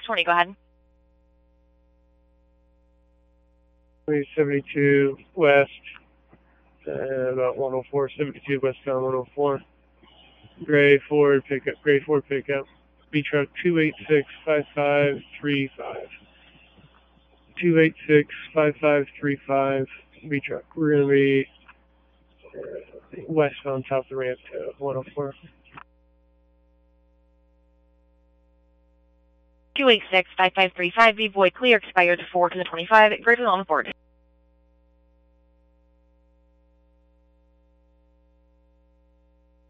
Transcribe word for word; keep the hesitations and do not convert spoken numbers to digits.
twenty, go ahead. seventy-two west, uh, about one oh four, seventy-two westbound one oh four. Gray Ford pickup, Gray Ford pickup. B truck two eight six five five three five. two eight six five five three five. B truck. We're going to be uh, westbound south the ramp to one oh four. two eight six five five three five, be void clear, expired four to the twenty-five, greater than on board.